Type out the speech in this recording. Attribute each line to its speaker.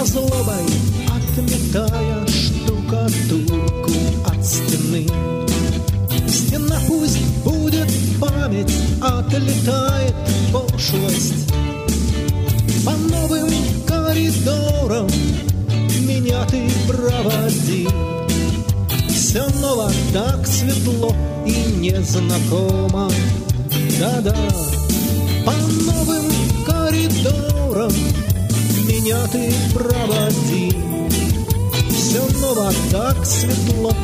Speaker 1: со злобой отметая штукатурку от стены. Стена пусть будет память, отлетает пошлость. По новым коридорам меня ты проводи. Все ново, так светло и незнакомо. Да-да, по новым коридорам меня ты проводи. Все ново, так светло